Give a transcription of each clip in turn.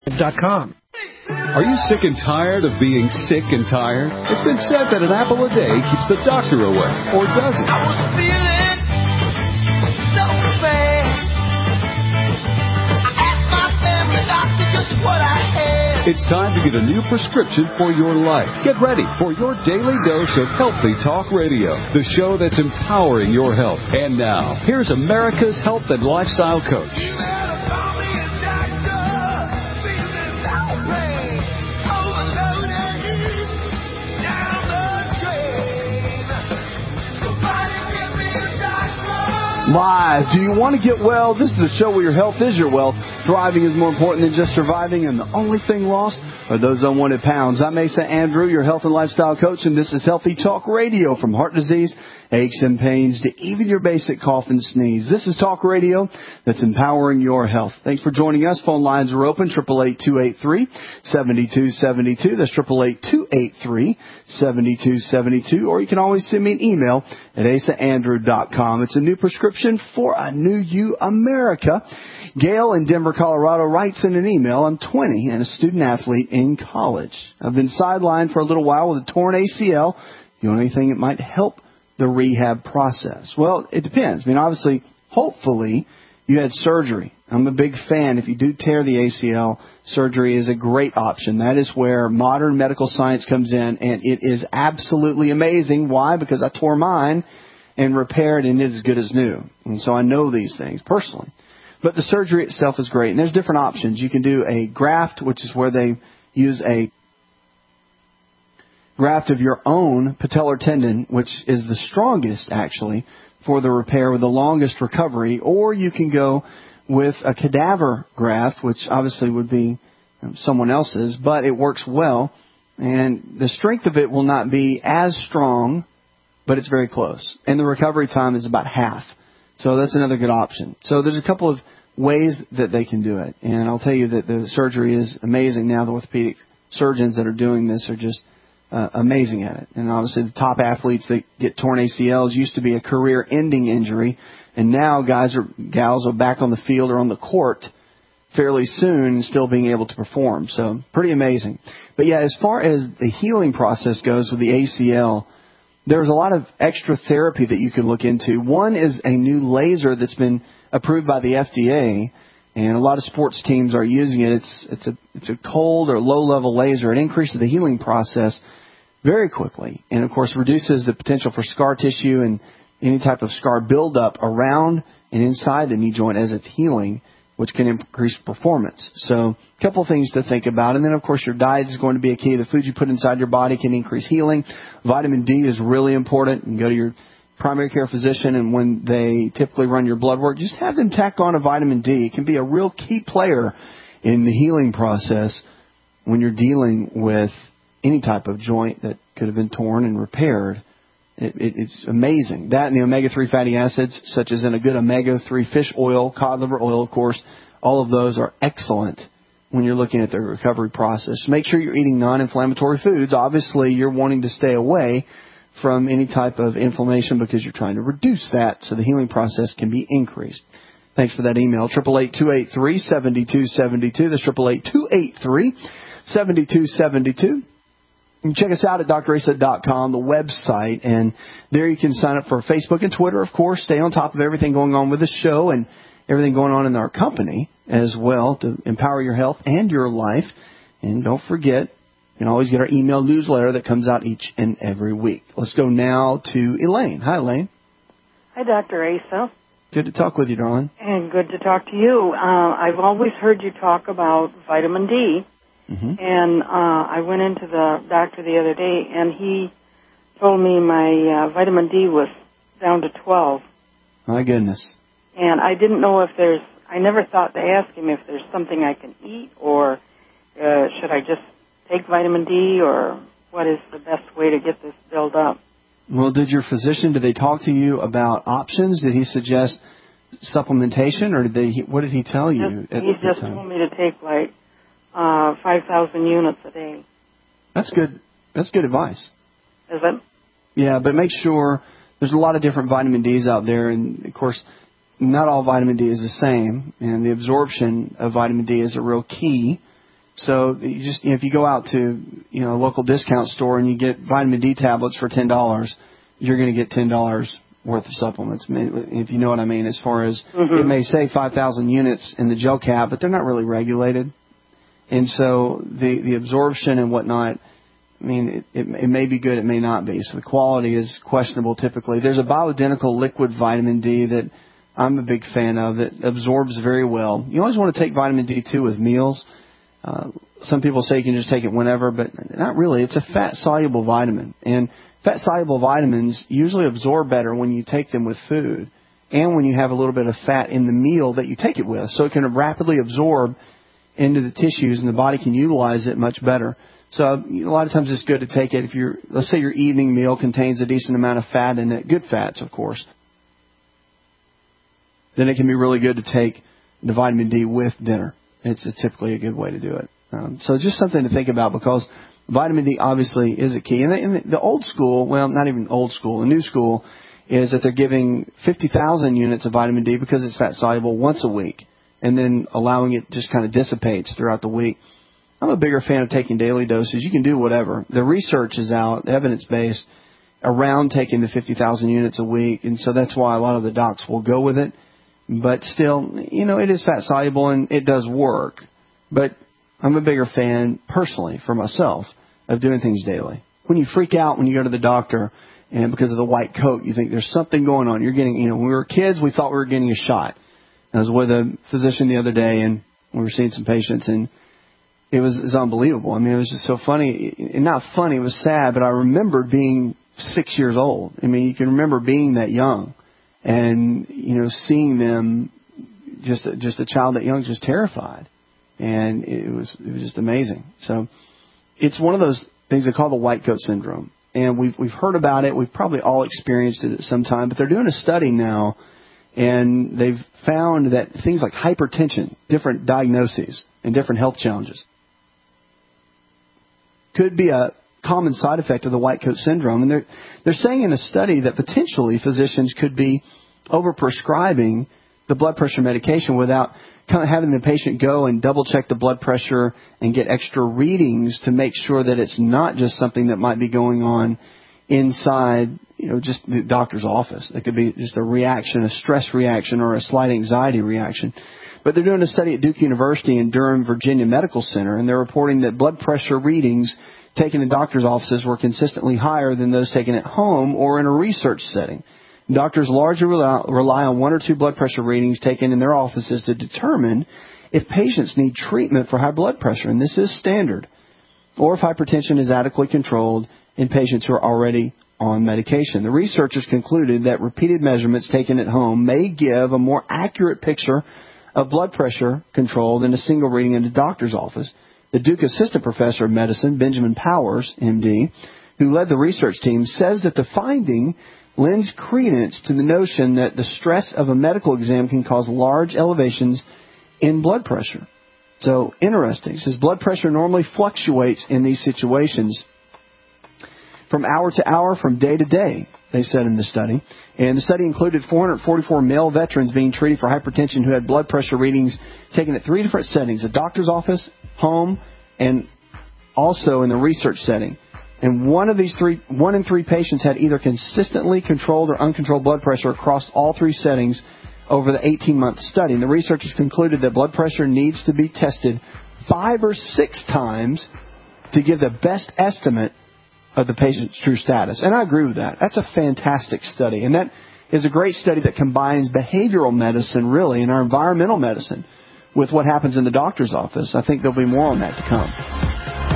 .com. Are you sick and tired of being sick and tired? It's been said that an apple a day keeps the doctor away, or does it? I was feeling so bad. I asked my family doctor just what I had. It's time to get a new prescription for your life. Get ready for your daily dose of Healthy Talk Radio, the show that's empowering your health. And now, here's America's health and lifestyle coach. Live. Do you want to get well? This is a show where your health is your wealth. Thriving is more important than just surviving, and the only thing lost are those unwanted pounds. I'm Asa Andrew, your health and lifestyle coach, and this is Healthy Talk Radio. From heart disease, aches and pains, to even your basic cough and sneeze. This is Talk Radio that's empowering your health. Thanks for joining us. Phone lines are open, 888-283-7272. That's 888-283-7272. Or you can always send me an email at asaandrew.com. It's a new prescription for a new you, America. Gail in Denver, Colorado writes in an email, I'm 20 and a student athlete in college. I've been sidelined for a little while with a torn ACL. The only thing that might help the rehab process? Well, it depends. I mean, obviously, hopefully, you had surgery. I'm a big fan. If you do tear the ACL, surgery is a great option. That is where modern medical science comes in, and it is absolutely amazing. Why? Because I tore mine and repaired, and it is good as new. And so I know these things personally. But the surgery itself is great, and there's different options. You can do a graft, which is where they use a graft of your own patellar tendon, which is the strongest, actually, for the repair with the longest recovery. Or you can go with a cadaver graft, which obviously would be someone else's, but it works well. And the strength of it will not be as strong, but it's very close. And the recovery time is about half. So that's another good option. So there's a couple of ways that they can do it. And I'll tell you that the surgery is amazing now. The orthopedic surgeons that are doing this are just amazing at it. And obviously the top athletes that get torn ACLs used to be a career-ending injury. And now gals are back on the field or on the court fairly soon and still being able to perform. So pretty amazing. But yeah, as far as the healing process goes with the ACL, there's a lot of extra therapy that you can look into. One is a new laser that's been approved by the FDA, and a lot of sports teams are using it. It's a cold or low-level laser. It increases the healing process very quickly, and of course reduces the potential for scar tissue and any type of scar buildup around and inside the knee joint as it's healing, which can increase performance. So a couple of things to think about. And then, of course, your diet is going to be a key. The food you put inside your body can increase healing. Vitamin D is really important. You can go to your primary care physician, and when they typically run your blood work, just have them tack on a vitamin D. It can be a real key player in the healing process when you're dealing with any type of joint that could have been torn and repaired. It's amazing. That and the omega-3 fatty acids, such as in a good omega-3 fish oil, cod liver oil, of course, all of those are excellent when you're looking at the recovery process. Make sure you're eating non-inflammatory foods. Obviously, you're wanting to stay away from any type of inflammation because you're trying to reduce that so the healing process can be increased. Thanks for that email. 888-283-7272. That's 888-283-7272. You can check us out at drasa.com, the website, and there you can sign up for Facebook and Twitter, of course. Stay on top of everything going on with the show and everything going on in our company as well to empower your health and your life. And don't forget, you can always get our email newsletter that comes out each and every week. Let's go now to Elaine. Hi, Elaine. Hi, Dr. Asa. Good to talk with you, darling. And good to talk to you. I've always heard you talk about vitamin D. Mm-hmm. And I went into the doctor the other day, and he told me my vitamin D was down to 12. My goodness. And I didn't know if I never thought to ask him if there's something I can eat, or should I just take vitamin D, or what is the best way to get this built up? Well, did your physician, did they talk to you about options? Did he suggest supplementation, or what did he tell you? He just told me to take 5,000 units a day. That's good. That's good advice. Is it? Yeah, but make sure there's a lot of different vitamin Ds out there, and of course, not all vitamin D is the same, and the absorption of vitamin D is a real key. So you just, if you go out to, a local discount store and you get vitamin D tablets for $10, you're going to get $10 worth of supplements, if you know what I mean, as far as it may say 5,000 units in the gel cap, but they're not really regulated. And so the absorption and whatnot, it may be good, it may not be. So the quality is questionable typically. There's a bioidentical liquid vitamin D that I'm a big fan of that absorbs very well. You always want to take vitamin D, too, with meals. Some people say you can just take it whenever, but not really. It's a fat-soluble vitamin. And fat-soluble vitamins usually absorb better when you take them with food and when you have a little bit of fat in the meal that you take it with. So it can rapidly absorb into the tissues, and the body can utilize it much better. So a lot of times it's good to take it if let's say your evening meal contains a decent amount of fat in it, good fats, of course. Then it can be really good to take the vitamin D with dinner. It's typically a good way to do it. So just something to think about, because vitamin D obviously is a key. And the old school, well, not even old school, the new school is that they're giving 50,000 units of vitamin D because it's fat soluble once a week, and then allowing it just kind of dissipates throughout the week. I'm a bigger fan of taking daily doses. You can do whatever. The research is out, evidence-based, around taking the 50,000 units a week, and so that's why a lot of the docs will go with it. But still, it is fat-soluble and it does work. But I'm a bigger fan, personally, for myself, of doing things daily. When you freak out when you go to the doctor and because of the white coat, you think there's something going on. You're getting, when we were kids, we thought we were getting a shot. I was with a physician the other day, and we were seeing some patients, and it was unbelievable. It was just so funny. And not funny, it was sad, but I remembered being 6 years old. You can remember being that young and, seeing them, just a child that young, just terrified. And it was just amazing. So it's one of those things they call the white coat syndrome. And we've heard about it. We've probably all experienced it at some time. But they're doing a study now, and they've found that things like hypertension, different diagnoses, and different health challenges could be a common side effect of the white coat syndrome. And they're saying in a study that potentially physicians could be overprescribing the blood pressure medication without kind of having the patient go and double check the blood pressure and get extra readings to make sure that it's not just something that might be going on inside, just the doctor's office. It could be just a reaction, a stress reaction, or a slight anxiety reaction. But they're doing a study at Duke University and Durham, Virginia Medical Center, and they're reporting that blood pressure readings taken in doctors' offices were consistently higher than those taken at home or in a research setting. Doctors largely rely on one or two blood pressure readings taken in their offices to determine if patients need treatment for high blood pressure, and this is standard, or if hypertension is adequately controlled in patients who are already on medication. The researchers concluded that repeated measurements taken at home may give a more accurate picture of blood pressure control than a single reading in the doctor's office. The Duke Assistant Professor of Medicine, Benjamin Powers, MD, who led the research team, says that the finding lends credence to the notion that the stress of a medical exam can cause large elevations in blood pressure. So, interesting. It says blood pressure normally fluctuates in these situations from hour to hour, from day to day, they said in the study. And the study included 444 male veterans being treated for hypertension who had blood pressure readings taken at 3 different settings: a doctor's office, home, and also in the research setting. And one in three patients had either consistently controlled or uncontrolled blood pressure across all three settings over the 18-month study. And the researchers concluded that blood pressure needs to be tested 5 or 6 times to give the best estimate of the patient's true status. And I agree with that. That's a fantastic study. And that is a great study that combines behavioral medicine, really, and our environmental medicine with what happens in the doctor's office. I think there'll be more on that to come.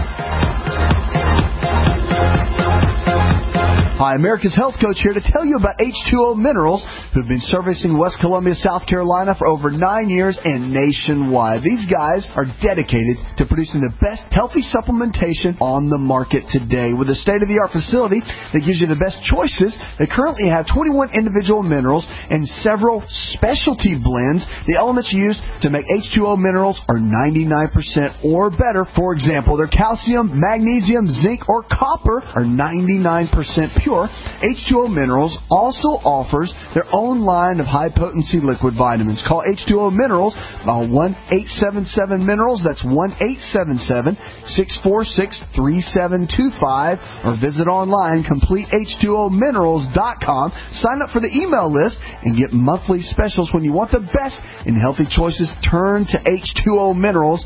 Hi, America's Health Coach here to tell you about H2O Minerals, who've been servicing West Columbia, South Carolina for over 9 years and nationwide. These guys are dedicated to producing the best healthy supplementation on the market today. With a state-of-the-art facility that gives you the best choices, they currently have 21 individual minerals and several specialty blends. The elements used to make H2O Minerals are 99% or better. For example, their calcium, magnesium, zinc, or copper are 99% pure. pure, H2O Minerals also offers their own line of high-potency liquid vitamins. Call H2O Minerals by 1-877-MINERALS. That's 1-877-646-3725. Or visit online, CompleteH2OMinerals.com. Sign up for the email list and get monthly specials. When you want the best in healthy choices, turn to H2O Minerals,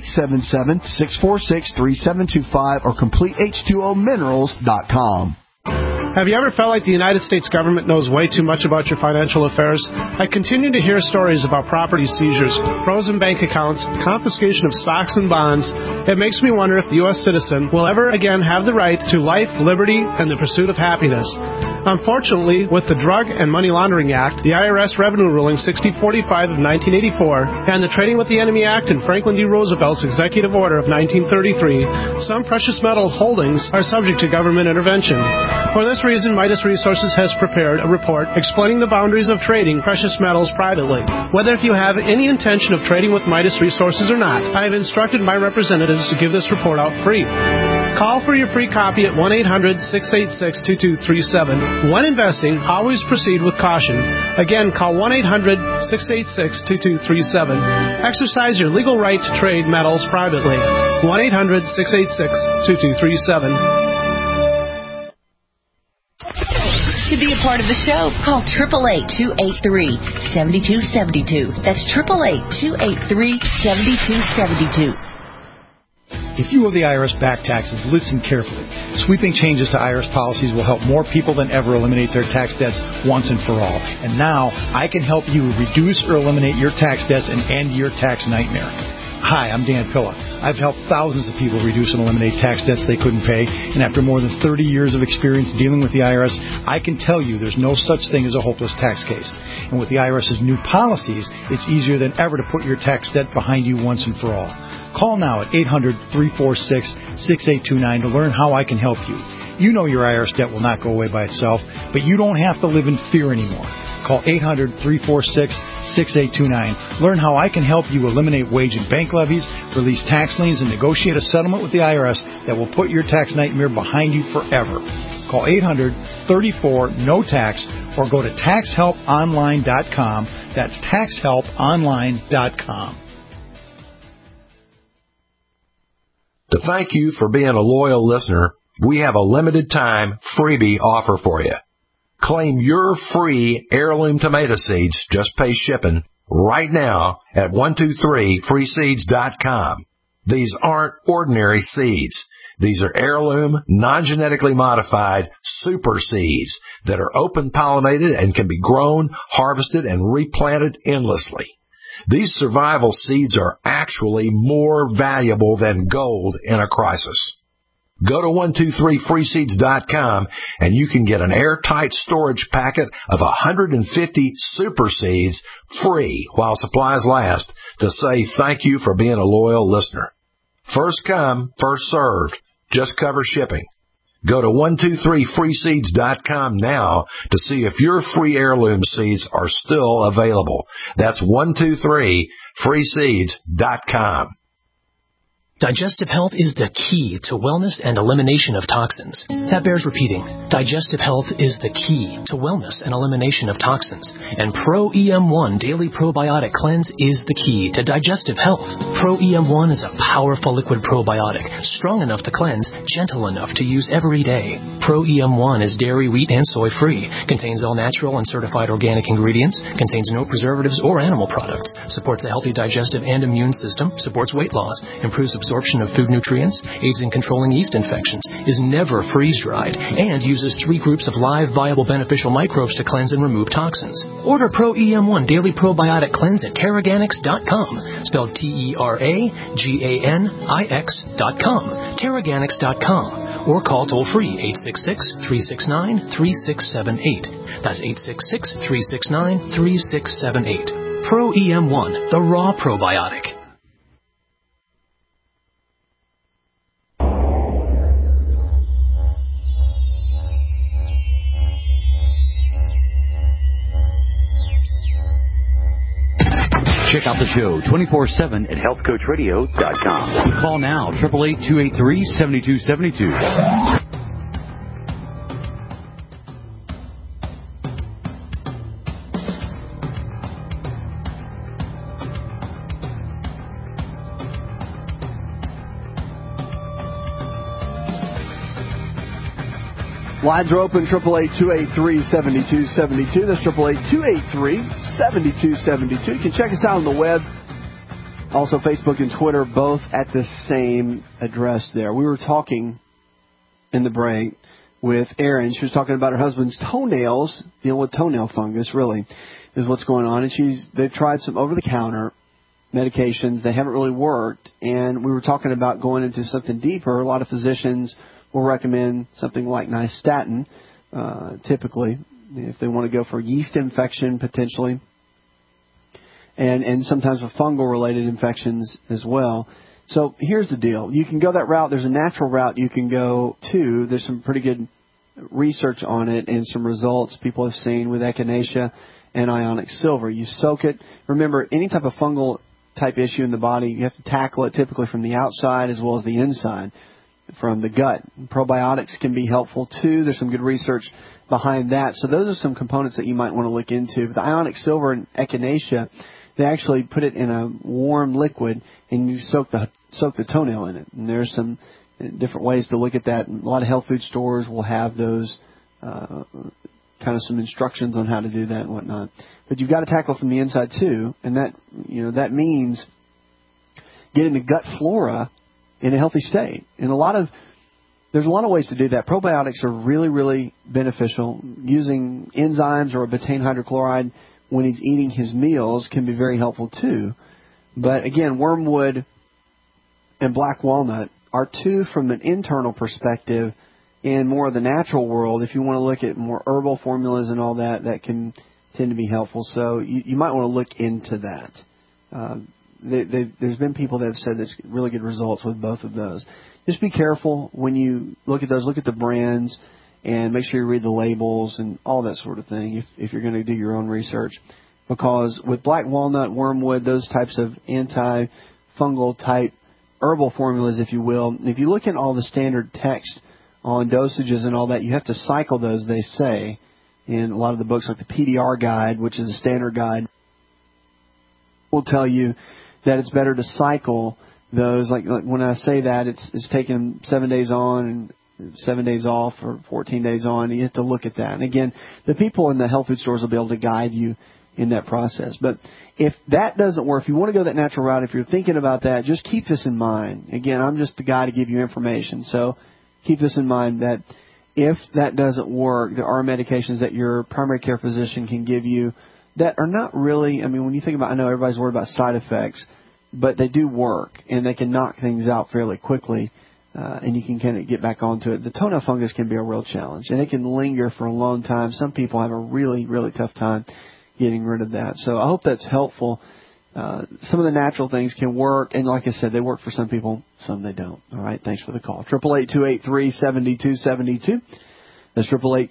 1-877-646-3725 or CompleteH2OMinerals.com. Have you ever felt like the United States government knows way too much about your financial affairs? I continue to hear stories about property seizures, frozen bank accounts, confiscation of stocks and bonds. It makes me wonder if the U.S. citizen will ever again have the right to life, liberty, and the pursuit of happiness. Unfortunately, with the Drug and Money Laundering Act, the IRS Revenue Ruling 6045 of 1984, and the Trading with the Enemy Act and Franklin D. Roosevelt's Executive Order of 1933, some precious metal holdings are subject to government intervention. For this reason, Midas Resources has prepared a report explaining the boundaries of trading precious metals privately. Whether if you have any intention of trading with Midas Resources or not, I have instructed my representatives to give this report out free. Call for your free copy at 1-800-686-2237. When investing, always proceed with caution. Again, call 1-800-686-2237. Exercise your legal right to trade metals privately. 1-800-686-2237. To be a part of the show, call 888-283-7272. That's 888-283-7272. If you owe the IRS back taxes, listen carefully. Sweeping changes to IRS policies will help more people than ever eliminate their tax debts once and for all. And now, I can help you reduce or eliminate your tax debts and end your tax nightmare. Hi, I'm Dan Pilla. I've helped thousands of people reduce and eliminate tax debts they couldn't pay, and after more than 30 years of experience dealing with the IRS, I can tell you there's no such thing as a hopeless tax case. And with the IRS's new policies, it's easier than ever to put your tax debt behind you once and for all. Call now at 800-346-6829 to learn how I can help you. You know your IRS debt will not go away by itself, but you don't have to live in fear anymore. Call 800-346-6829. Learn how I can help you eliminate wage and bank levies, release tax liens, and negotiate a settlement with the IRS that will put your tax nightmare behind you forever. Call 800-34-NO-TAX or go to TaxHelpOnline.com. That's TaxHelpOnline.com. To thank you for being a loyal listener, we have a limited time freebie offer for you. Claim your free heirloom tomato seeds, just pay shipping, right now at 123freeseeds.com. These aren't ordinary seeds. These are heirloom, non-genetically modified super seeds that are open-pollinated and can be grown, harvested, and replanted endlessly. These survival seeds are actually more valuable than gold in a crisis. Go to 123freeseeds.com and you can get an airtight storage packet of 150 super seeds free while supplies last to say thank you for being a loyal listener. First come, first served. Just cover shipping. Go to 123freeseeds.com now to see if your free heirloom seeds are still available. That's 123freeseeds.com. Digestive health is the key to wellness and elimination of toxins. That bears repeating. Digestive health is the key to wellness and elimination of toxins. And Pro EM1 Daily Probiotic Cleanse is the key to digestive health. Pro EM1 is a powerful liquid probiotic, strong enough to cleanse, gentle enough to use every day. Pro EM1 is dairy, wheat, and soy-free, contains all natural and certified organic ingredients, contains no preservatives or animal products, supports a healthy digestive and immune system, supports weight loss, improves absorption of food nutrients, aids in controlling yeast infections, is never freeze-dried, and uses 3 groups of live, viable, beneficial microbes to cleanse and remove toxins. Order Pro EM1 Daily Probiotic Cleanse at Teraganix.com, spelled Teraganix.com, Teraganix.com, or call toll-free 866-369-3678. That's 866-369-3678. Pro EM1, the raw probiotic. Check out the show 24/7 at healthcoachradio.com. Call now, 888-283-7272. Lines are open, 888-283-7272. That's 888-283-7272. You can check us out on the web. Also, Facebook and Twitter, both at the same address there. We were talking in the break with Erin. She was talking about her husband's toenails, dealing with toenail fungus, really, is what's going on. And they've tried some over-the-counter medications. They haven't really worked. And we were talking about going into something deeper. A lot of physicians will recommend something like nystatin, typically, if they want to go for yeast infection, potentially. And sometimes with fungal-related infections as well. So here's the deal. You can go that route. There's a natural route you can go to. There's some pretty good research on it and some results people have seen with echinacea and ionic silver. You soak it. Remember, any type of fungal type issue in the body, you have to tackle it typically from the outside as well as the inside, from the gut. Probiotics can be helpful, too. There's some good research behind that. So those are some components that you might want to look into. The ionic silver and echinacea, they actually put it in a warm liquid, and you soak the toenail in it. And there's some different ways to look at that. A lot of health food stores will have those kind of some instructions on how to do that and whatnot. But you've got to tackle from the inside too, and that means getting the gut flora in a healthy state. And there's a lot of ways to do that. Probiotics are really, really beneficial. Using enzymes or a betaine hydrochloride when he's eating his meals can be very helpful too. But again, wormwood and black walnut are two from an internal perspective. In more of the natural world, if you want to look at more herbal formulas and all that, that can tend to be helpful. So you might want to look into that. There's been people that have said there's really good results with both of those. Just be careful when you look at those. Look at the brands and make sure you read the labels and all that sort of thing if you're going to do your own research. Because with black walnut, wormwood, those types of antifungal type herbal formulas, if you will, if you look at all the standard text on dosages and all that, you have to cycle those, they say, in a lot of the books, like the PDR guide, which is a standard guide, will tell you that it's better to cycle those. Like when I say that, it's taking 7 days on and 7 days off, or 14 days on. You have to look at that. And again, the people in the health food stores will be able to guide you in that process. But if that doesn't work, if you want to go that natural route, if you're thinking about that, just keep this in mind. Again, I'm just the guy to give you information. So keep this in mind that if that doesn't work, there are medications that your primary care physician can give you that are not really, I mean, when you think about, I know everybody's worried about side effects, but they do work, and they can knock things out fairly quickly, and you can kind of get back onto it. The toenail fungus can be a real challenge, and it can linger for a long time. Some people have a really, really tough time getting rid of that. So I hope that's helpful. Some of the natural things can work, and like I said, they work for some people, some they don't. All right, thanks for the call. 888-283-7272. That's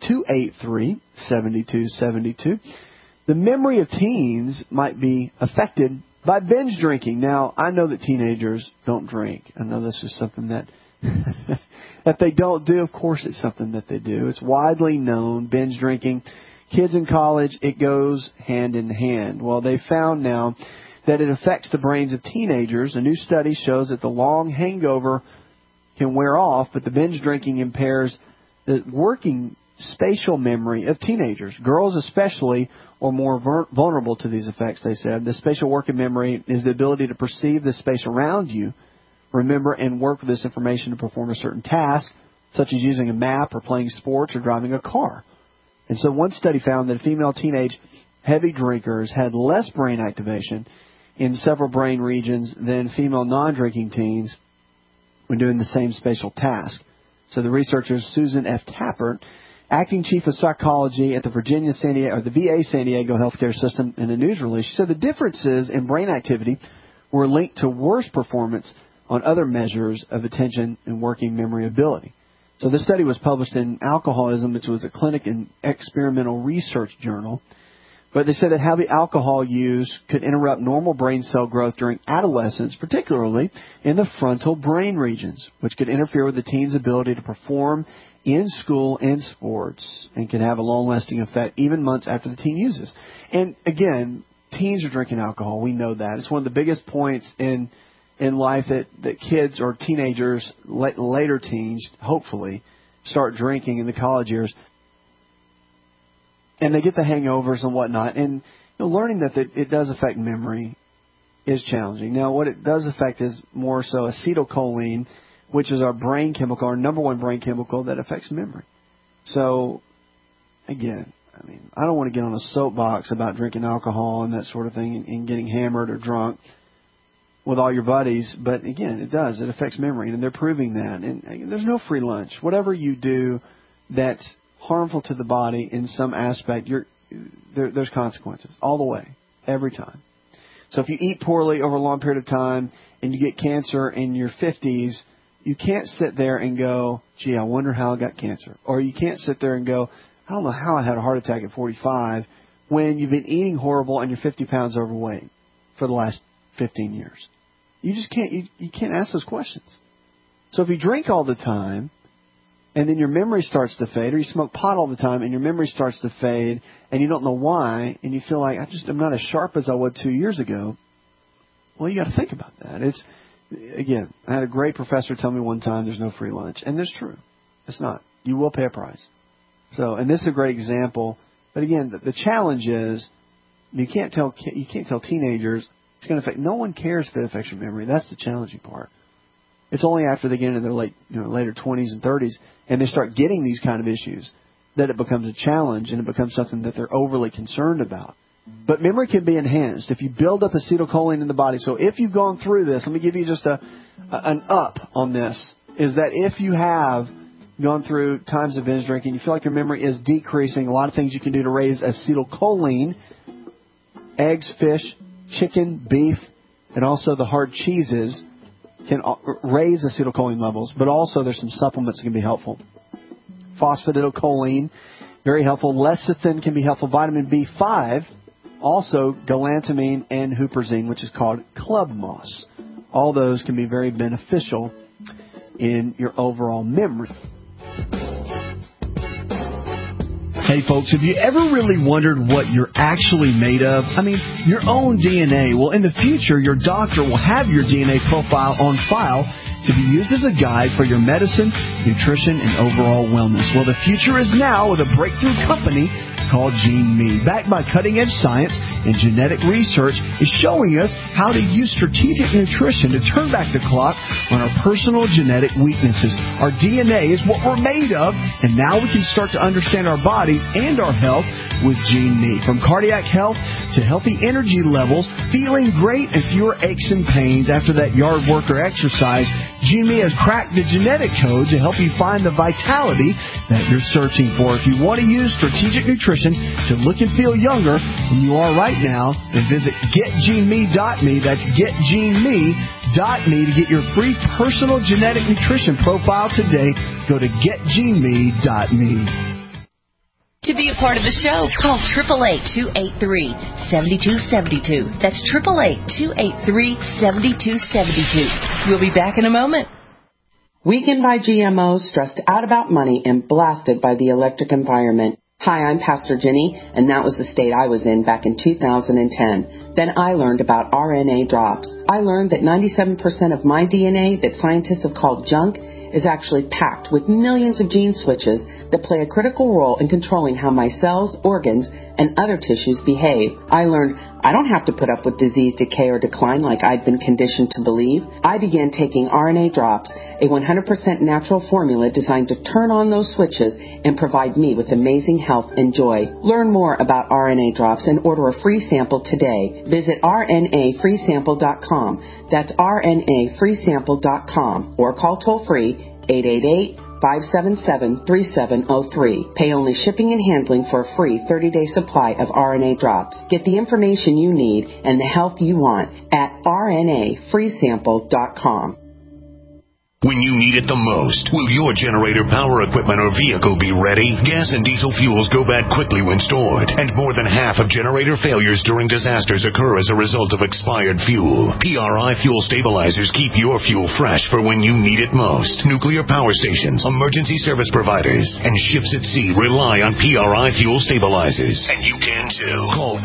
888-283-7272. The memory of teens might be affected by binge drinking. Now, I know that teenagers don't drink. I know this is something that that they don't do. Of course, it's something that they do. It's widely known, binge drinking. Kids in college, it goes hand in hand. Well, they found now that it affects the brains of teenagers. A new study shows that the long hangover can wear off, but the binge drinking impairs the working spatial memory of teenagers. Girls especially are more vulnerable to these effects, they said. The spatial working memory is the ability to perceive the space around you, remember and work with this information to perform a certain task, such as using a map or playing sports or driving a car. And so one study found that female teenage heavy drinkers had less brain activation in several brain regions than female non-drinking teens when doing the same spatial task. So the researchers, Susan F. Tappert, acting chief of psychology at the VA San Diego healthcare system, in a news release, she said the differences in brain activity were linked to worse performance on other measures of attention and working memory ability. So this study was published in Alcoholism, which was a clinic and experimental research journal. But they said that heavy alcohol use could interrupt normal brain cell growth during adolescence, particularly in the frontal brain regions, which could interfere with the teen's ability to perform in school and sports, and can have a long-lasting effect even months after the teen uses. And again, teens are drinking alcohol. We know that. It's one of the biggest points in life that kids or teenagers, later teens, hopefully, start drinking in the college years, and they get the hangovers and whatnot. And learning that it does affect memory is challenging. Now, what it does affect is more so acetylcholine, which is our brain chemical, our number one brain chemical that affects memory. So, again, I don't want to get on a soapbox about drinking alcohol and that sort of thing and getting hammered or drunk with all your buddies. But, again, it does. It affects memory, and they're proving that. And there's no free lunch. Whatever you do that's harmful to the body in some aspect, there's consequences all the way, every time. So if you eat poorly over a long period of time and you get cancer in your 50s, you can't sit there and go, gee, I wonder how I got cancer. Or you can't sit there and go, I don't know how I had a heart attack at 45, when you've been eating horrible and you're 50 pounds overweight for the last 15 years. You just can't, you can't ask those questions. So if you drink all the time and then your memory starts to fade, or you smoke pot all the time and your memory starts to fade and you don't know why, and you feel like, I'm not as sharp as I was 2 years ago, well, you got to think about that. Again, I had a great professor tell me one time there's no free lunch. And that's true. It's not. You will pay a price. So, and this is a great example. But again, the challenge is you can't tell teenagers it's going to affect. No one cares if it affects your memory. That's the challenging part. It's only after they get into their later 20s and 30s and they start getting these kind of issues that it becomes a challenge and it becomes something that they're overly concerned about. But memory can be enhanced if you build up acetylcholine in the body. So if you've gone through this, let me give you just an up on this, is that if you have gone through times of binge drinking, you feel like your memory is decreasing, a lot of things you can do to raise acetylcholine, eggs, fish, chicken, beef, and also the hard cheeses can raise acetylcholine levels, but also there's some supplements that can be helpful. Phosphatidylcholine, very helpful. Lecithin can be helpful. Vitamin B5, also galantamine and huperzine, which is called club moss. All those can be very beneficial in your overall memory. Hey folks, have you ever really wondered what you're actually made of? Your own DNA. Well, in the future, your doctor will have your DNA profile on file to be used as a guide for your medicine, nutrition, and overall wellness. Well, the future is now with a breakthrough company called GeneMe. Backed by cutting-edge science and genetic research, is showing us how to use strategic nutrition to turn back the clock on our personal genetic weaknesses. Our DNA is what we're made of, and now we can start to understand our bodies and our health with GeneMe. From cardiac health to healthy energy levels, feeling great and fewer aches and pains after that yard work or exercise, GeneMe has cracked the genetic code to help you find the vitality that you're searching for. If you want to use strategic nutrition to look and feel younger than you are right now, then visit getgeneme.me. That's getgeneme.me to get your free personal genetic nutrition profile today. Go to getgeneme.me. To be a part of the show, call 888-283-7272. That's 888-283-7272. We'll be back in a moment. Weakened by GMOs, stressed out about money, and blasted by the electric environment. Hi, I'm Pastor Jenny, and that was the state I was in back in 2010. Then I learned about RNA drops. I learned that 97% of my DNA that scientists have called junk is actually packed with millions of gene switches that play a critical role in controlling how my cells, organs, and other tissues behave. I learned I don't have to put up with disease, decay, or decline like I'd been conditioned to believe. I began taking RNA drops, a 100% natural formula designed to turn on those switches and provide me with amazing health and joy. Learn more about RNA drops and order a free sample today. Visit rnafreesample.com. That's rnafreesample.com or call toll-free 888-577-3703. Pay only shipping and handling for a free 30-day supply of RNA drops. Get the information you need and the health you want at rnafreesample.com. When you need it the most, will your generator, power equipment, or vehicle be ready? Gas and diesel fuels go bad quickly when stored, and more than half of generator failures during disasters occur as a result of expired fuel. PRI Fuel Stabilizers keep your fuel fresh for when you need it most. Nuclear power stations, emergency service providers, and ships at sea rely on PRI Fuel Stabilizers. And you can too. Call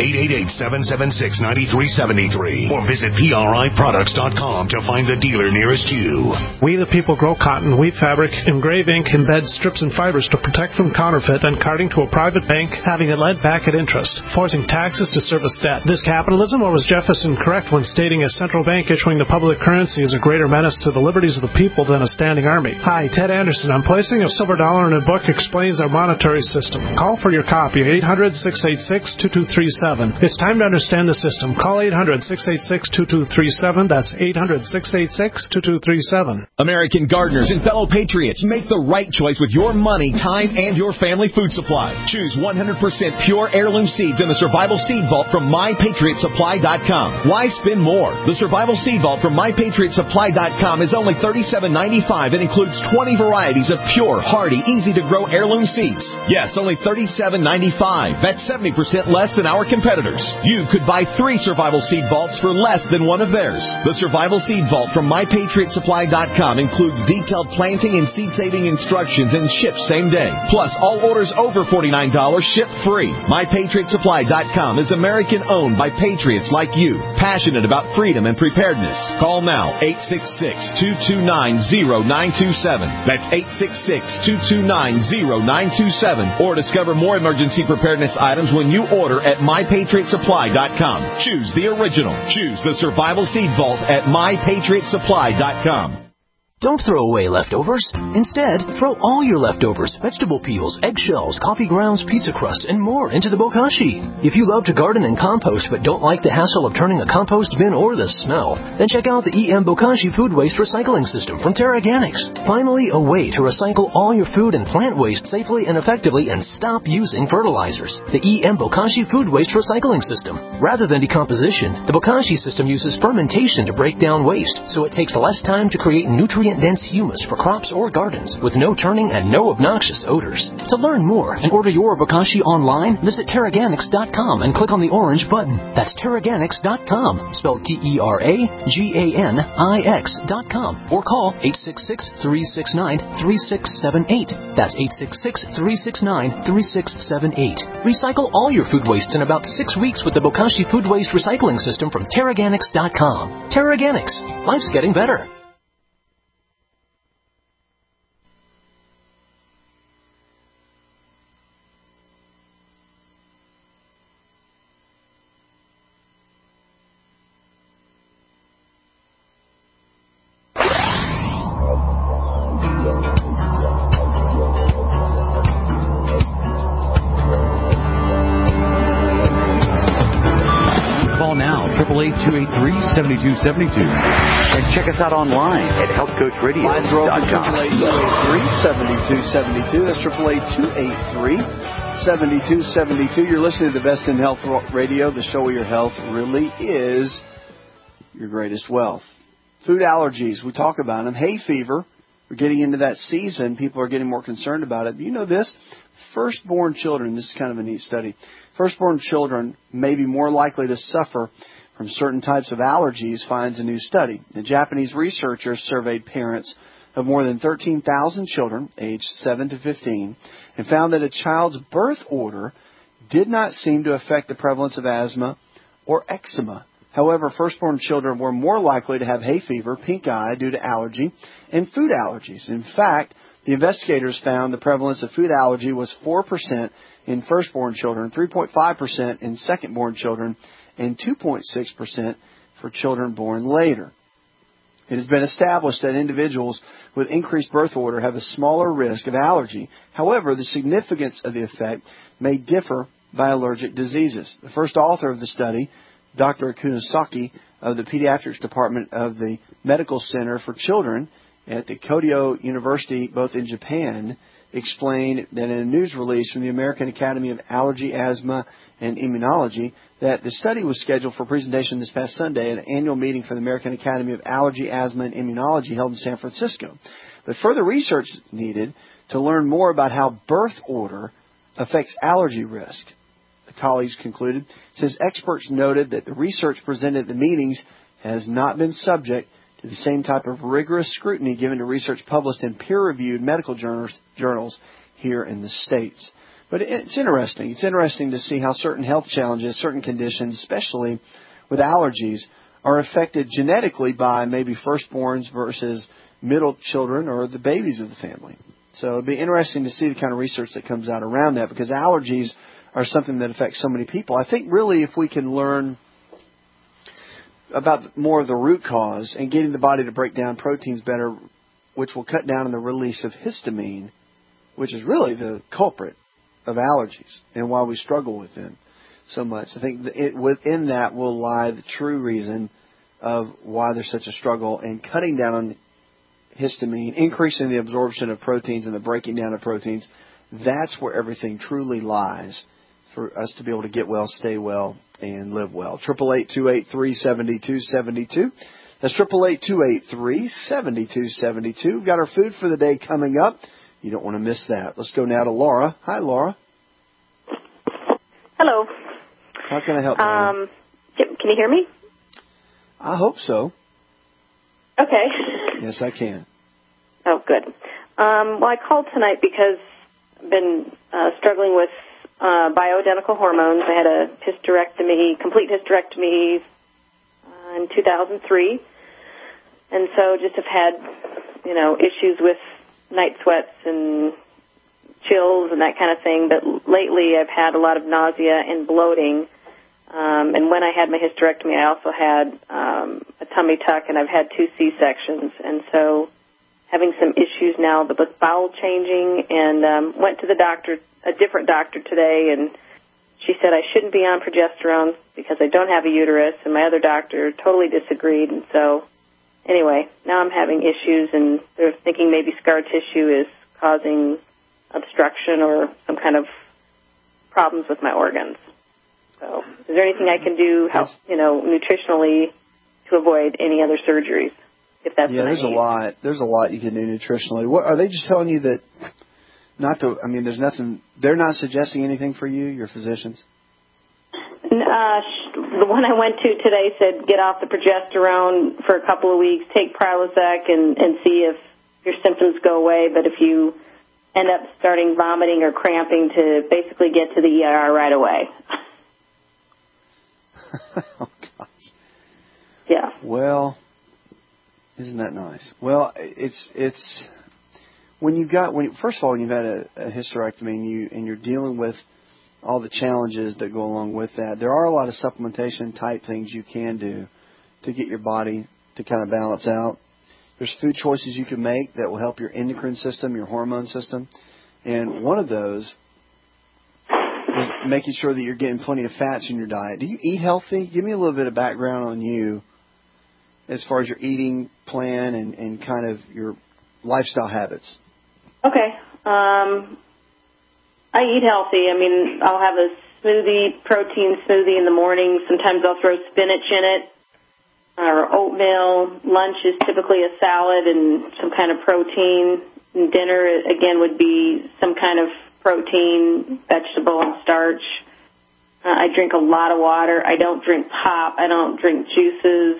888-776-9373 or visit PRIproducts.com to find the dealer nearest you. We, the people grow cotton, weave fabric, engrave ink, embed strips and fibers to protect from counterfeit, then carting to a private bank, having it lent back at interest, forcing taxes to service debt. This capitalism, or was Jefferson correct when stating a central bank issuing the public currency is a greater menace to the liberties of the people than a standing army? Hi, Ted Anderson. I'm placing a silver dollar in a book explains our monetary system. Call for your copy, 800-686-2237. It's time to understand the system. Call 800-686-2237. That's 800-686-2237. American gardeners and fellow patriots, make the right choice with your money, time, and your family food supply. Choose 100% pure heirloom seeds in the Survival Seed Vault from MyPatriotSupply.com. Why spend more? The Survival Seed Vault from MyPatriotSupply.com is only $37.95 and includes 20 varieties of pure, hardy, easy-to-grow heirloom seeds. Yes, only $37.95. That's 70% less than our competitors. You could buy 3 Survival Seed Vaults for less than one of theirs. The Survival Seed Vault from MyPatriotSupply.com includes detailed planting and seed-saving instructions and ships same day. Plus, all orders over $49 ship free. MyPatriotSupply.com is American-owned by patriots like you, passionate about freedom and preparedness. Call now, 866-229-0927. That's 866-229-0927. Or discover more emergency preparedness items when you order at MyPatriotSupply.com. Choose the original. Choose the Survival Seed Vault at MyPatriotSupply.com. Don't throw away leftovers. Instead, throw all your leftovers, vegetable peels, eggshells, coffee grounds, pizza crust, and more into the bokashi. If you love to garden and compost but don't like the hassle of turning a compost bin or the smell, then check out the EM Bokashi Food Waste Recycling System from TerraGanix. Finally, a way to recycle all your food and plant waste safely and effectively and stop using fertilizers. The EM Bokashi Food Waste Recycling System. Rather than decomposition, the Bokashi system uses fermentation to break down waste, so it takes less time to create nutrient-dense humus for crops or gardens with no turning and no obnoxious odors. To learn more and order your bokashi online, visit TerraGanix.com and click on the orange button. That's TerraGanix.com, spelled TerraGanix.com, or call 866-369-3678. That's 866-369-3678. Recycle all your food wastes in about 6 weeks with the Bokashi Food Waste Recycling System from TerraGanix.com. TerraGanix. Life's getting better. Call now, 888-283-7272. And check us out online at healthcoachradio.com. Lines are open, 888-283-7272. That's 888-283-7272. You're listening to the Best in Health Radio, the show where your health really is your greatest wealth. Food allergies, we talk about them. Hay fever, we're getting into that season. People are getting more concerned about it. You know this? Firstborn children, this is kind of a neat study. Firstborn children may be more likely to suffer from certain types of allergies, finds a new study. The Japanese researchers surveyed parents of more than 13,000 children, aged 7 to 15, and found that a child's birth order did not seem to affect the prevalence of asthma or eczema. However, firstborn children were more likely to have hay fever, pink eye due to allergy, and food allergies. In fact, the investigators found the prevalence of food allergy was 4% in firstborn children, 3.5% in secondborn children, and 2.6% for children born later. It has been established that individuals with increased birth order have a smaller risk of allergy. However, the significance of the effect may differ by allergic diseases. The first author of the study, Dr. Kunisaki of the Pediatrics Department of the Medical Center for Children at the Kyoto University, both in Japan, explained that in a news release from the American Academy of Allergy, Asthma, and Immunology that the study was scheduled for presentation this past Sunday at an annual meeting for the American Academy of Allergy, Asthma, and Immunology held in San Francisco. But further research is needed to learn more about how birth order affects allergy risk. The colleagues concluded, since experts noted that the research presented at the meetings has not been subject to the same type of rigorous scrutiny given to research published in peer-reviewed medical journals here in the States. But it's interesting. It's interesting to see how certain health challenges, certain conditions, especially with allergies, are affected genetically by maybe firstborns versus middle children or the babies of the family. So it'd be interesting to see the kind of research that comes out around that, because allergies are something that affects so many people. I think really if we can learn about more of the root cause and getting the body to break down proteins better, which will cut down on the release of histamine, which is really the culprit of allergies and why we struggle with them so much. I think within that will lie the true reason of why there's such a struggle, and cutting down on histamine, increasing the absorption of proteins and the breaking down of proteins. That's where everything truly lies for us to be able to get well, stay well, and live well. 888-283-7272. That's 888-283-7272. We've got our food for the day coming up. You don't want to miss that. Let's go now to Laura. Hi, Laura. Hello. How can I help you? Can you hear me? I hope so. Okay. Yes, I can. Oh, good. Well, I called tonight because I've been struggling with bioidentical hormones. I had a complete hysterectomy in 2003. And so just have had, issues with night sweats and chills and that kind of thing. But lately I've had a lot of nausea and bloating. And when I had my hysterectomy, I also had a tummy tuck, and I've had 2 C-sections. And so having some issues now with bowel changing, and went to the doctor, a different doctor today, and she said I shouldn't be on progesterone because I don't have a uterus, and my other doctor totally disagreed. And so anyway, now I'm having issues, and they're thinking maybe scar tissue is causing obstruction or some kind of problems with my organs. So is there anything I can do, nutritionally to avoid any other surgeries? If that's what I need. There's a lot you can do nutritionally. What are they just telling you that not to? I mean, there's nothing. They're not suggesting anything for you, your physicians. The one I went to today said get off the progesterone for a couple of weeks, take Prilosec, and see if your symptoms go away. But if you end up starting vomiting or cramping, to basically get to the ER right away. Oh gosh. Yeah. Well, isn't that nice? Well, it's first of all, when you've had a hysterectomy and you're dealing with all the challenges that go along with that, there are a lot of supplementation type things you can do to get your body to kind of balance out. There's food choices you can make that will help your endocrine system, your hormone system, and one of those is making sure that you're getting plenty of fats in your diet. Do you eat healthy? Give me a little bit of background on you as far as your eating plan and kind of your lifestyle habits. Okay. I eat healthy. I mean, I'll have a protein smoothie in the morning. Sometimes I'll throw spinach in it or oatmeal. Lunch is typically a salad and some kind of protein. And dinner, again, would be some kind of protein, vegetable, and starch. I drink a lot of water. I don't drink pop. I don't drink juices.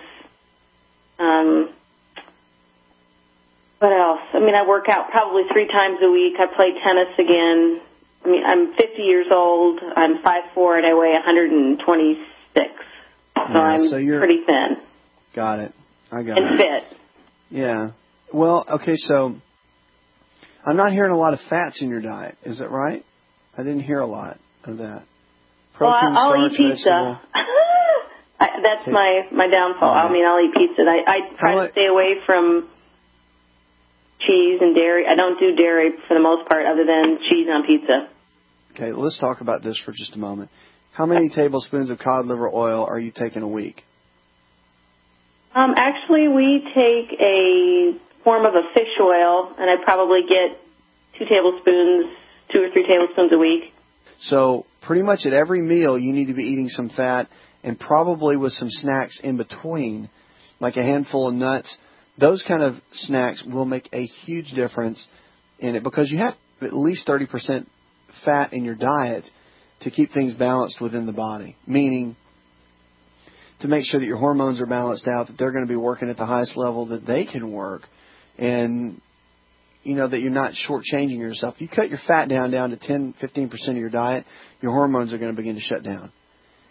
What else? I mean, I work out probably 3 times a week. I play tennis again. I mean, I'm 50 years old. I'm 5'4", and I weigh 126. So I'm pretty thin. Got it. I got it. And fit. Yeah. Well, okay, so I'm not hearing a lot of fats in your diet. Is that right? I didn't hear a lot of that. Protein, I'll starch, eat pizza. That's my downfall. Right. I mean, I'll eat pizza. I try to stay away from cheese and dairy. I don't do dairy for the most part other than cheese on pizza. Okay, let's talk about this for just a moment. How many tablespoons of cod liver oil are you taking a week? Actually, we take a form of a fish oil, and I probably get 2 or 3 tablespoons a week. So pretty much at every meal, you need to be eating some fat, and probably with some snacks in between, like a handful of nuts. Those kind of snacks will make a huge difference in it, because you have at least 30% fat in your diet to keep things balanced within the body, meaning to make sure that your hormones are balanced out, that they're going to be working at the highest level that they can work, and that you're not shortchanging yourself. If you cut your fat down to 10, 15% of your diet, your hormones are going to begin to shut down.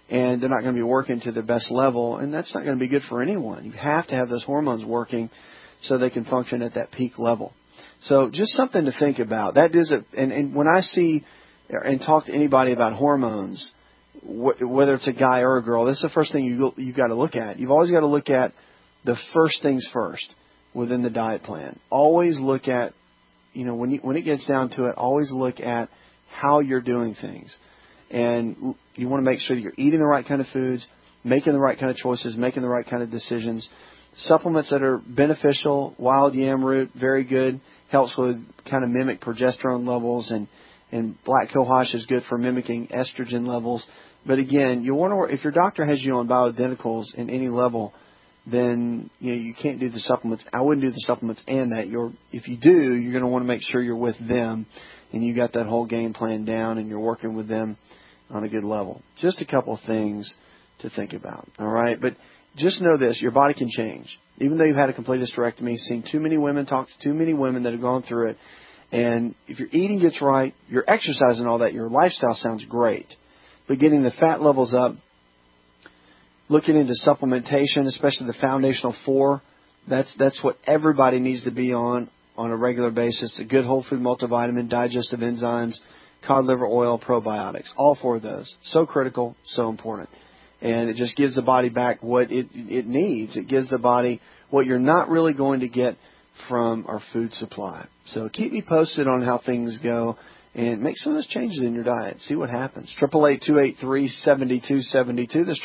and they're not going to be working to their best level, and that's not going to be good for anyone. You have to have those hormones working so they can function at that peak level. So just something to think about. That is and when I see and talk to anybody about hormones, whether it's a guy or a girl, this is the first thing you got to look at. You've always got to look at the first things first within the diet plan. Always look at, when it gets down to it, always look at how you're doing things. And you want to make sure that you're eating the right kind of foods, making the right kind of choices, making the right kind of decisions. Supplements that are beneficial, wild yam root, very good, helps with kind of mimic progesterone levels, and black cohosh is good for mimicking estrogen levels. But again, you want to, if your doctor has you on bioidenticals in any level, then you can't do the supplements. I wouldn't do the supplements and that. If you do, you're going to want to make sure you're with them and you got that whole game plan down and you're working with them on a good level. Just a couple of things to think about. All right, but just know this: your body can change. Even though you've had a complete hysterectomy, seen too many women, talked to too many women that have gone through it, and if your eating gets right, your exercise and all that, your lifestyle sounds great. But getting the fat levels up, looking into supplementation, especially the foundational 4, that's what everybody needs to be on a regular basis. A good whole food multivitamin, digestive enzymes, cod liver oil, probiotics. All 4 of those. So critical, so important. And it just gives the body back what it needs. It gives the body what you're not really going to get from our food supply. So keep me posted on how things go and make some of those changes in your diet. See what happens. 888-283-7272. That's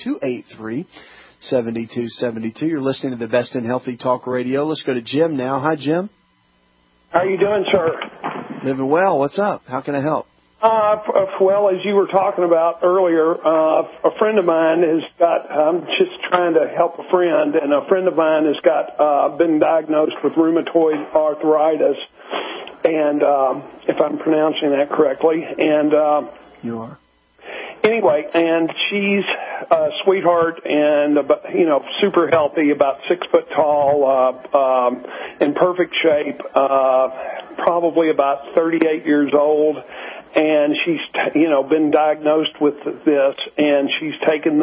888-283-7272. You're listening to the Best in Healthy Talk Radio. Let's go to Jim now. Hi, Jim. How are you doing, sir? Living well. What's up? How can I help? Well, as you were talking about earlier, a friend of mine has got, I'm just trying to help a friend, and a friend of mine has got, been diagnosed with rheumatoid arthritis, and, if I'm pronouncing that correctly, and, you are. Anyway, and she's a sweetheart and, super healthy, about 6 foot tall, in perfect shape, probably about 38 years old. And she's, been diagnosed with this, and she's taken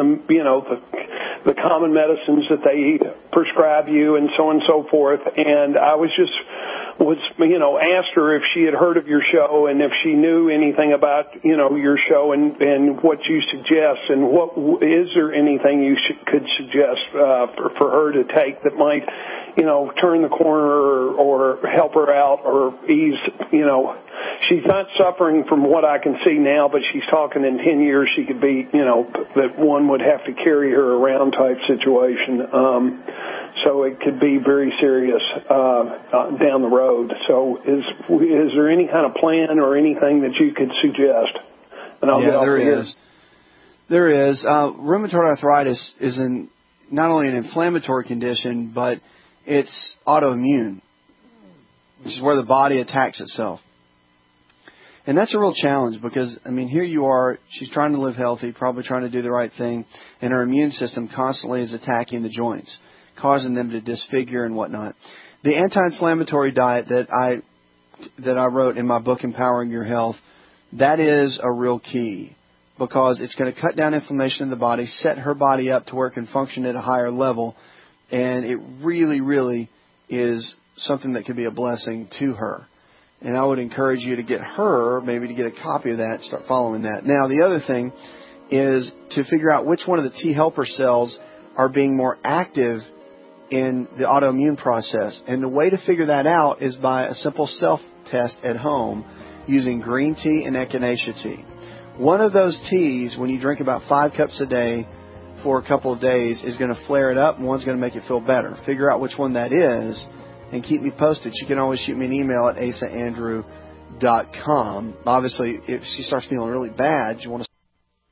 the common medicines that they prescribe you and so on and so forth. And I asked her if she had heard of your show and if she knew anything about, your show and what you suggest, and is there anything you could suggest, for her to take that might, turn the corner or help her out or ease, she's not suffering from what I can see now, but she's talking in 10 years she could be, that one would have to carry her around type situation. So it could be very serious down the road. So is there any kind of plan or anything that you could suggest? And I'll get off here. There is. Rheumatoid arthritis is not only an inflammatory condition, but it's autoimmune, which is where the body attacks itself. And that's a real challenge because, here you are, she's trying to live healthy, probably trying to do the right thing, and her immune system constantly is attacking the joints, causing them to disfigure and whatnot. The anti-inflammatory diet that I wrote in my book, Empowering Your Health, that is a real key because it's going to cut down inflammation in the body, set her body up to where it can function at a higher level, and it really, really is something that could be a blessing to her. And I would encourage you to get her, maybe to get a copy of that, start following that. Now, the other thing is to figure out which one of the T helper cells are being more active in the autoimmune process. And the way to figure that out is by a simple self-test at home using green tea and echinacea tea. One of those teas, when you drink about 5 cups a day for a couple of days, is going to flare it up, and one's going to make it feel better. Figure out which one that is and keep me posted. You can always shoot me an email at asaandrew.com. Obviously, if she starts feeling really bad, you want to...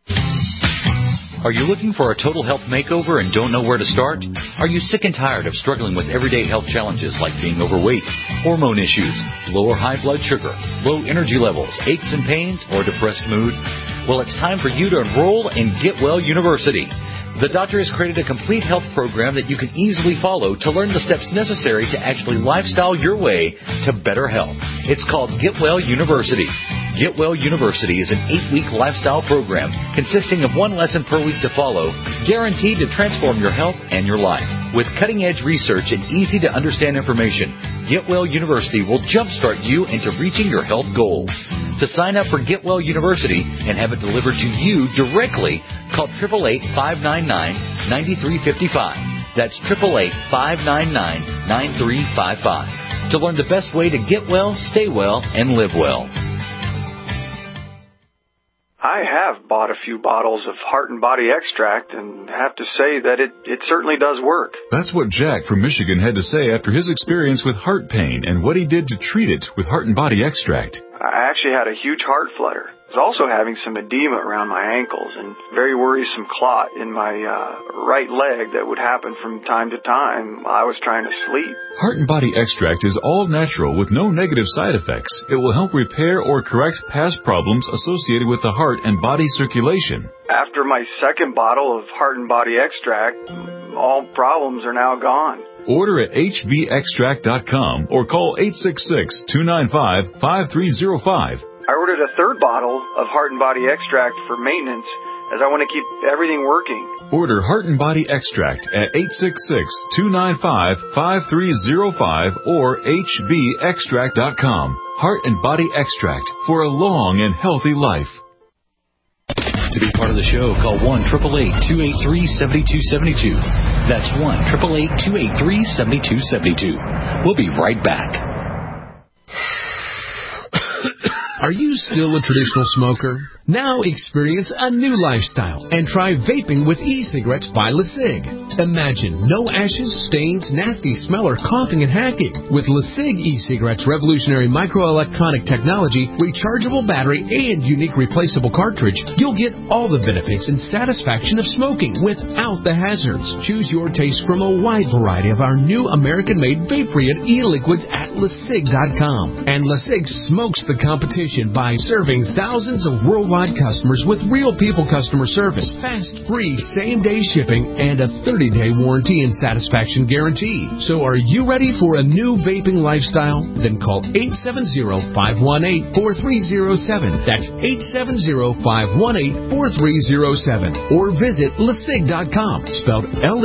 Are you looking for a total health makeover and don't know where to start? Are you sick and tired of struggling with everyday health challenges like being overweight, hormone issues, low or high blood sugar, low energy levels, aches and pains, or depressed mood? Well, it's time for you to enroll in Get Well University. The doctor has created a complete health program that you can easily follow to learn the steps necessary to actually lifestyle your way to better health. It's called Get Well University. Get Well University is an 8-week lifestyle program consisting of 1 lesson per week to follow, guaranteed to transform your health and your life. With cutting-edge research and easy-to-understand information, Get Well University will jumpstart you into reaching your health goals. To sign up for Get Well University and have it delivered to you directly, call 888-599-9355. That's 888-599-9355. To learn the best way to get well, stay well, and live well. I have bought a few bottles of Heart and Body Extract and have to say that it certainly does work. That's what Jack from Michigan had to say after his experience with heart pain and what he did to treat it with Heart and Body Extract. I actually had a huge heart flutter. I was also having some edema around my ankles and very worrisome clot in my right leg that would happen from time to time while I was trying to sleep. Heart and Body Extract is all natural with no negative side effects. It will help repair or correct past problems associated with the heart and body circulation. After my second bottle of Heart and Body Extract, all problems are now gone. Order at hbextract.com or call 866-295-5305. I ordered a third bottle of Heart and Body Extract for maintenance as I want to keep everything working. Order Heart and Body Extract at 866-295-5305 or hbextract.com. Heart and Body Extract for a long and healthy life. To be part of the show, call 1-888-283-7272. That's 1-888-283-7272. We'll be right back. Are you still a traditional smoker? Now experience a new lifestyle and try vaping with e-cigarettes by LeSig. Imagine no ashes, stains, nasty smell, or coughing and hacking. With LeSig e-cigarettes' revolutionary microelectronic technology, rechargeable battery, and unique replaceable cartridge, you'll get all the benefits and satisfaction of smoking without the hazards. Choose your taste from a wide variety of our new American-made vape-free e-liquids at LeSig.com. And LeSig smokes the competition by serving thousands of worldwide customers with real people customer service, fast, free, same-day shipping, and a 30-day warranty and satisfaction guarantee. So are you ready for a new vaping lifestyle? Then call 870-518-4307. That's 870-518-4307. Or visit LeSig.com, spelled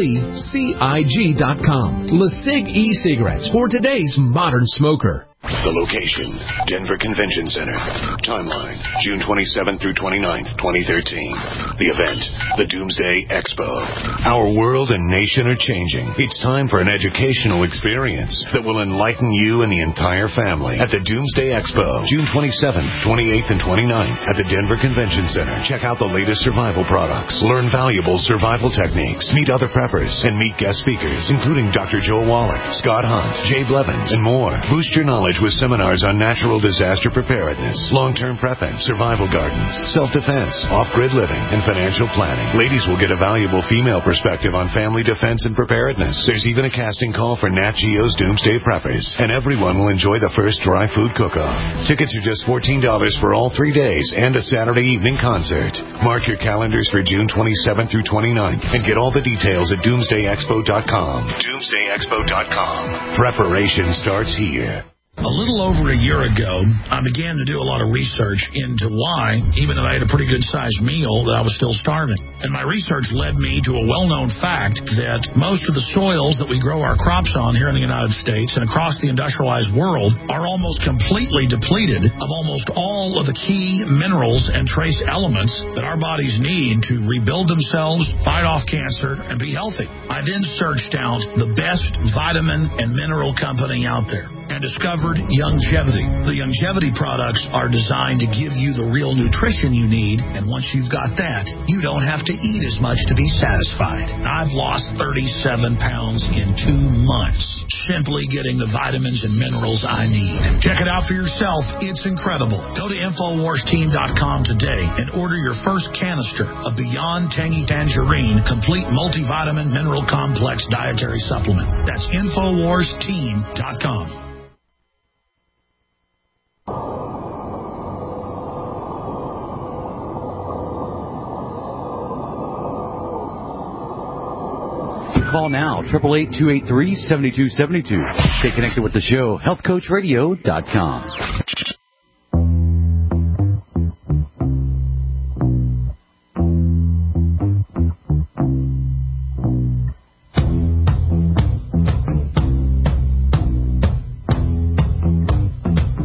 LECIG.com. LeSig e-cigarettes for today's modern smoker. The location, Denver Convention Center. Timeline, June 27th through 29th, 2013. The event, the Doomsday Expo. Our world and nation are changing. It's time for an educational experience that will enlighten you and the entire family at the Doomsday Expo, June 27th, 28th, and 29th at the Denver Convention Center. Check out the latest survival products, learn valuable survival techniques, meet other preppers, and meet guest speakers, including Dr. Joel Wallach, Scott Hunt, Jay Blevins, and more. Boost your knowledge with seminars on natural disaster preparedness, long-term prepping, survival gardens, self-defense, off-grid living, and financial planning. Ladies will get a valuable female perspective on family defense and preparedness. There's even a casting call for Nat Geo's Doomsday Preppers, and everyone will enjoy the first dry food cook-off. Tickets are just $14 for all 3 days and a Saturday evening concert. Mark your calendars for June 27th through 29th and get all the details at doomsdayexpo.com. Doomsdayexpo.com. Preparation starts here. A little over a year ago, I began to do a lot of research into why, even though I had a pretty good-sized meal, that I was still starving. And my research led me to a well-known fact that most of the soils that we grow our crops on here in the United States and across the industrialized world are almost completely depleted of almost all of the key minerals and trace elements that our bodies need to rebuild themselves, fight off cancer, and be healthy. I then searched out the best vitamin and mineral company out there and discovered Youngevity. The Youngevity products are designed to give you the real nutrition you need, and once you've got that, you don't have to eat as much to be satisfied. I've lost 37 pounds in 2 months, simply getting the vitamins and minerals I need. Check it out for yourself. It's incredible. Go to InfoWarsTeam.com today and order your first canister of Beyond Tangy Tangerine Complete Multivitamin Mineral Complex Dietary Supplement. That's InfoWarsTeam.com. Call now, 888-283-7272. Stay connected with the show, healthcoachradio.com.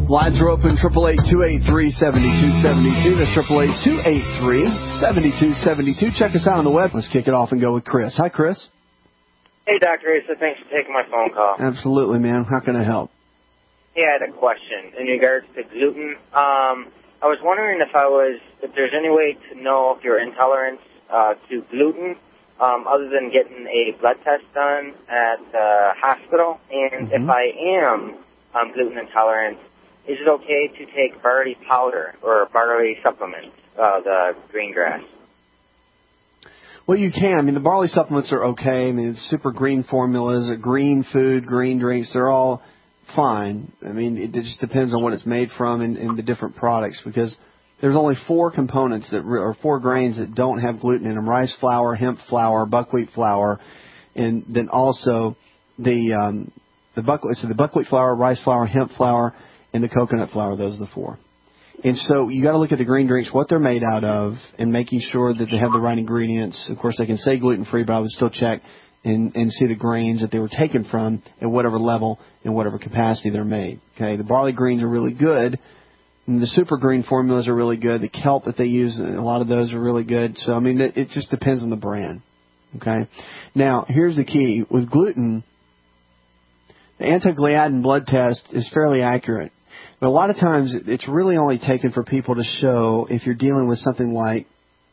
Lines are open, 888-283-7272. That's 888-283-7272. Check us out on the web. Let's kick it off and go with Chris. Hi, Chris. Hey, Dr. Asa. Thanks for taking my phone call. Absolutely, man. How can I help? Yeah, I had a question in regards to gluten. I was wondering if there's any way to know if you're intolerant to gluten other than getting a blood test done at the hospital. And if I am gluten intolerant, is it okay to take barley powder or barley supplements, the green grass? Well, you can. I mean, the barley supplements are okay. I mean, it's super green formulas, green food, green drinks. They're all fine. I mean, it just depends on what it's made from and the different products, because there's only 4 components or 4 grains that don't have gluten in them: rice flour, hemp flour, buckwheat flour, and then also the buckwheat flour, rice flour, hemp flour, and the coconut flour. Those are the 4. And so you got to look at the green drinks, what they're made out of, and making sure that they have the right ingredients. Of course, they can say gluten-free, but I would still check and see the grains that they were taken from at whatever level and whatever capacity they're made. Okay, the barley greens are really good. And the super green formulas are really good. The kelp that they use, a lot of those are really good. So, I mean, it just depends on the brand. Okay? Now, here's the key. With gluten, the anti-gliadin blood test is fairly accurate. But a lot of times, it's really only taken for people to show if you're dealing with something like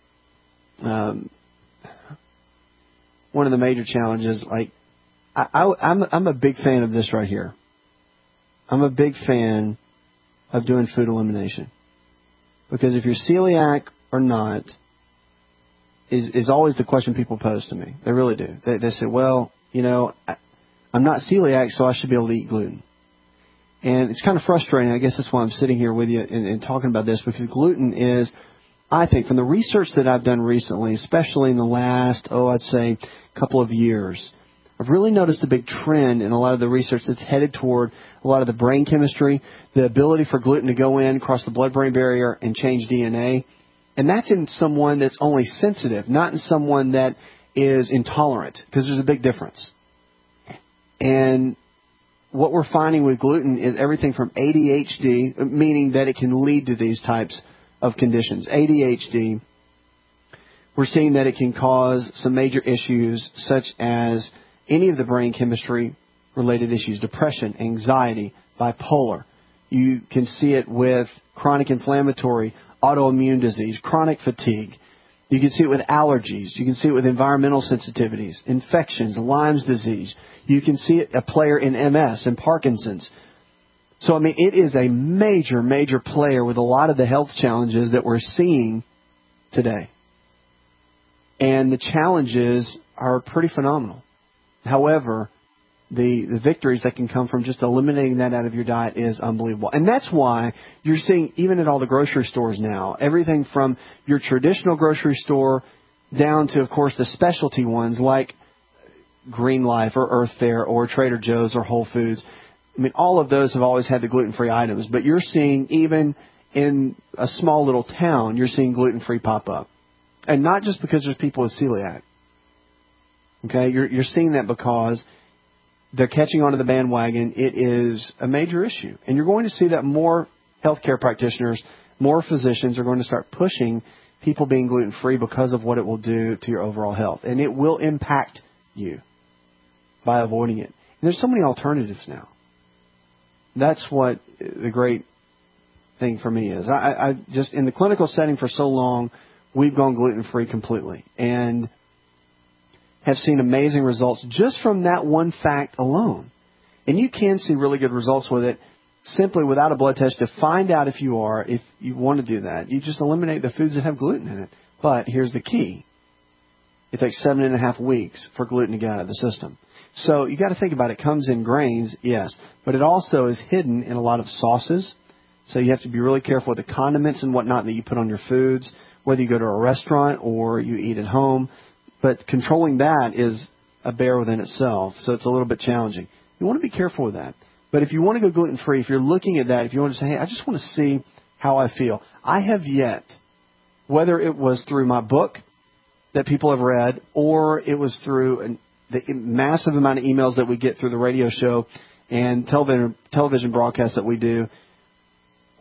one of the major challenges. Like, I'm a big fan of this right here. I'm a big fan of doing food elimination, because if you're celiac or not is always the question people pose to me. They really do. They say, well, you know, I'm not celiac, so I should be able to eat gluten. And it's kind of frustrating. I guess that's why I'm sitting here with you and talking about this, because gluten is, I think, from the research that I've done recently, especially in the last, I'd say couple of years, I've really noticed a big trend in a lot of the research that's headed toward a lot of the brain chemistry, the ability for gluten to go in, cross the blood-brain barrier, and change DNA. And that's in someone that's only sensitive, not in someone that is intolerant, because there's a big difference. And what we're finding with gluten is everything from ADHD, meaning that it can lead to these types of conditions. ADHD, we're seeing that it can cause some major issues such as any of the brain chemistry related issues: depression, anxiety, bipolar. You can see it with chronic inflammatory, autoimmune disease, chronic fatigue. You can see it with allergies. You can see it with environmental sensitivities, infections, Lyme's disease. You can see it a player in MS and Parkinson's. So, I mean, it is a major, major player with a lot of the health challenges that we're seeing today. And the challenges are pretty phenomenal. However, the victories that can come from just eliminating that out of your diet is unbelievable. And that's why you're seeing, even at all the grocery stores now, everything from your traditional grocery store down to, of course, the specialty ones like Green Life or Earth Fare or Trader Joe's or Whole Foods. I mean, all of those have always had the gluten-free items. But you're seeing, even in a small little town, you're seeing gluten-free pop up. And not just because there's people with celiac. Okay, you're seeing that because they're catching onto the bandwagon. It is a major issue. And you're going to see that more healthcare practitioners, more physicians are going to start pushing people being gluten-free because of what it will do to your overall health. And it will impact you by avoiding it. And there's so many alternatives now. That's what the great thing for me is. I just, in the clinical setting for so long, we've gone gluten-free completely and have seen amazing results just from that one fact alone. And you can see really good results with it simply without a blood test to find out if you want to do that. You just eliminate the foods that have gluten in it. But here's the key. It takes 7.5 weeks for gluten to get out of the system. So you got to think about it. It comes in grains, yes, but it also is hidden in a lot of sauces. So you have to be really careful with the condiments and whatnot that you put on your foods, whether you go to a restaurant or you eat at home. But controlling that is a bear within itself, so it's a little bit challenging. You want to be careful with that. But if you want to go gluten-free, if you're looking at that, if you want to say, hey, I just want to see how I feel. I have yet, whether it was through my book that people have read or it was through the massive amount of emails that we get through the radio show and television broadcasts that we do,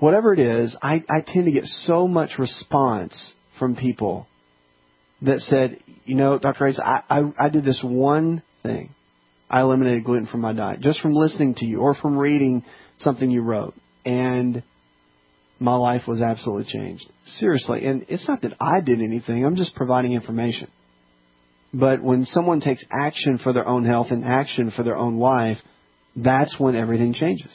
whatever it is, I tend to get so much response from people that said, Dr. Hayes, I did this one thing. I eliminated gluten from my diet just from listening to you or from reading something you wrote. And my life was absolutely changed. Seriously. And it's not that I did anything. I'm just providing information. But when someone takes action for their own health and action for their own life, that's when everything changes.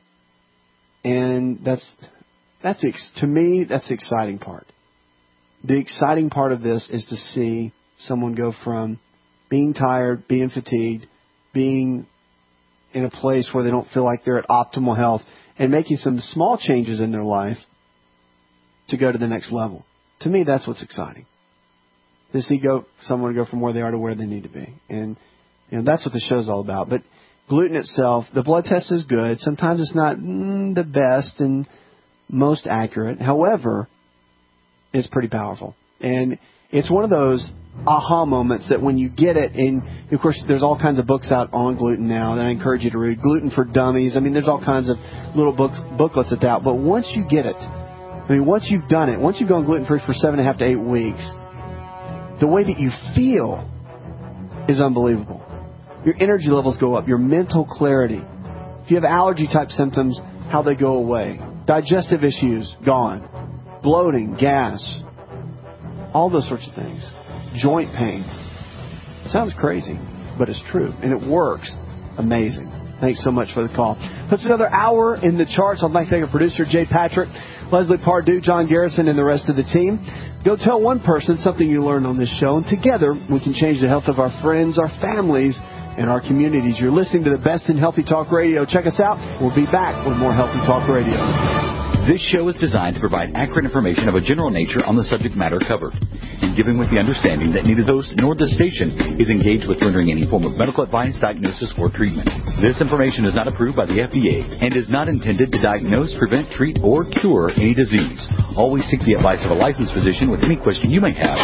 And to me, that's the exciting part. The exciting part of this is to see someone go from being tired, being fatigued, being in a place where they don't feel like they're at optimal health, and making some small changes in their life to go to the next level. To me, that's what's exciting. To see someone go from where they are to where they need to be. And that's what the show's all about. But gluten itself, the blood test is good. Sometimes it's not the best and most accurate. However, it's pretty powerful. And it's one of those aha moments that when you get it, and of course there's all kinds of books out on gluten now that I encourage you to read. Gluten for Dummies. I mean, there's all kinds of little booklets that's out. But once you get it, once you've done it, once you've gone gluten-free for 7.5 to 8 weeks, the way that you feel is unbelievable. Your energy levels go up, your mental clarity. If you have allergy-type symptoms, how they go away. Digestive issues, gone. Bloating, gas, all those sorts of things. Joint pain. It sounds crazy, but it's true, and it works. Amazing. Thanks so much for the call. Puts another hour in the charts. I'd like to thank our producer, Jay Patrick, Leslie Pardue, John Garrison, and the rest of the team. Go tell one person something you learned on this show, and together we can change the health of our friends, our families, and our communities. You're listening to the best in Healthy Talk Radio. Check us out. We'll be back with more Healthy Talk Radio. This show is designed to provide accurate information of a general nature on the subject matter covered, and given with the understanding that neither the host nor the station is engaged with rendering any form of medical advice, diagnosis, or treatment. This information is not approved by the FDA and is not intended to diagnose, prevent, treat, or cure any disease. Always seek the advice of a licensed physician with any question you may have.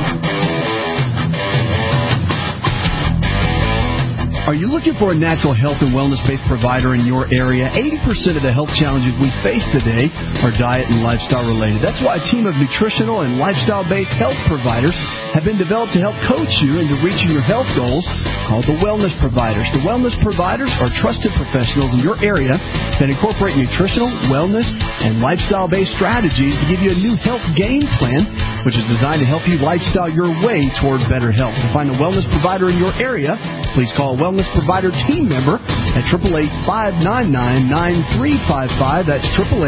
Are you looking for a natural health and wellness-based provider in your area? 80% of the health challenges we face today are diet and lifestyle related. That's why a team of nutritional and lifestyle-based health providers have been developed to help coach you into reaching your health goals, called the Wellness Providers. The Wellness Providers are trusted professionals in your area that incorporate nutritional, wellness, and lifestyle-based strategies to give you a new health game plan, which is designed to help you lifestyle your way toward better health. To find a wellness provider in your area, please call a Wellness Provider team member at 888-599-9355. That's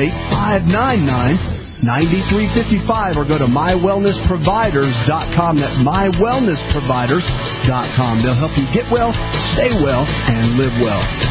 888-599-9355. Or go to mywellnessproviders.com. That's mywellnessproviders.com. They'll help you get well, stay well, and live well.